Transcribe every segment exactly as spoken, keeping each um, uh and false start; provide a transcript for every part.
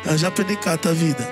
Eu já perdi cata a vida.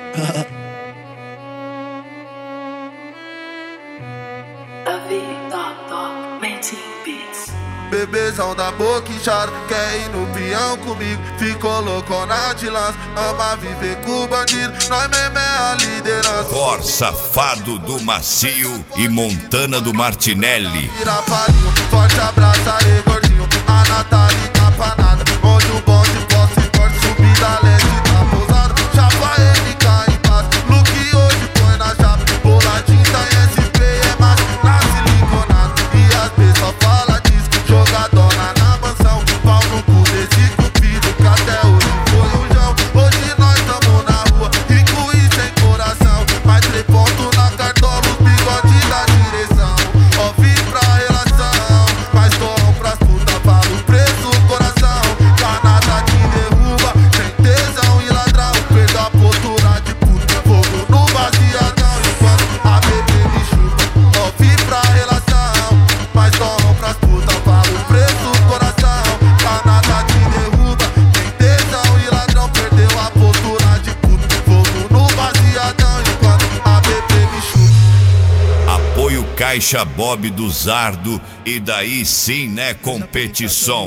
Bebezão da boca inchada, quer ir no peão comigo. Ficou loucona de lança, ama viver com o bandido. Nós mesmo é a liderança. Cor safado do Macio e Montana do Martinelli. Tira palinho, forte abraço aí gordinho. A Natália capanada, onde o bonde posse forte. Subida leste tá pousado, chapa ele cai em paz. Look hoje põe na chapa, boladinho tá em S P, é macho, na siliconado. E as B só fala disso, jogadona na mansão. Pau no cu desse cupido, que até hoje foi o João. Hoje nós tamo na rua, rico e sem coração. Mais três pontos na cartola, os bigode da direção. Ó, fiz pra relação, mas tô pras puta, falo preso o coração. Canada te derruba, sem tesão e ladrão. Perdeu a postura de puta, fogo no baseadão. Enquanto a bebê me chupa, ó, fiz pra relação, mas tô pras puta, falo preso o coração. Canada te derruba, sem tesão e ladrão. Perdeu a postura de puta, fogo no baseadão. Enquanto a bebê me chupa. Apoio Caixa Bob do Zardo e daí sim, né, competição.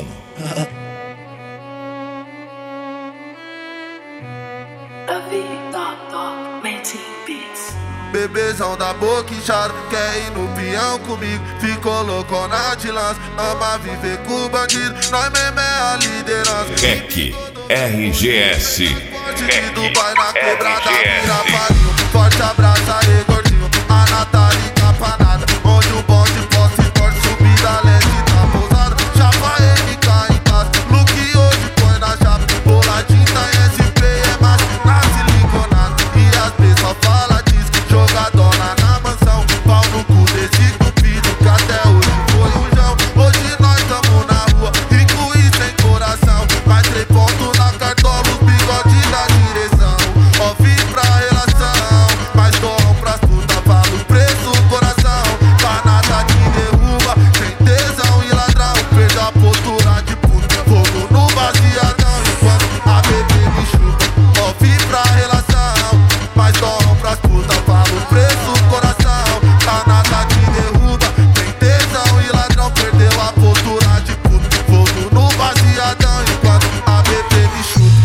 Bebezão da boca inchada, quer ir no peão comigo. Ficou loucona de lança, ama viver com o bandido. Nós mesmo é a liderança. Rec R G S. De Dubai na quebrada, vira palinho. Forte abraço aí gordinho. A Natália capanada, onde o bonde posse forte. Subida leste tá pousada, chapa ele cai em paz. Look hoje põe na chapa, boladinho tá em S P, é macho, na siliconado. E as B só fala disso, jogadona na mansão. Pau no cu desse cupido, que até hoje foi o João. Hoje nós tamo na rua, rico e sem coração. Mais três pontos na cartola, os bigode da direção. Ó, fiz pra relação, mas tô pras puta, falo preso o coração. Canada te derruba, sem tesão e ladrão. Perdeu a postura de puta, fogo no baseadão. Enquanto a bebê me chupa, ó, fiz pra relação, mas tô pras puta, falo preso o coração. Canada te derruba, sem tesão e ladrão. Perdeu a postura de puta, fogo no baseadão. Enquanto a bebê me chupa.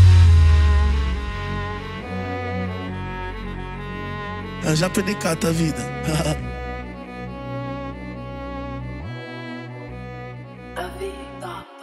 Eu já perdi cata a vida. A vida.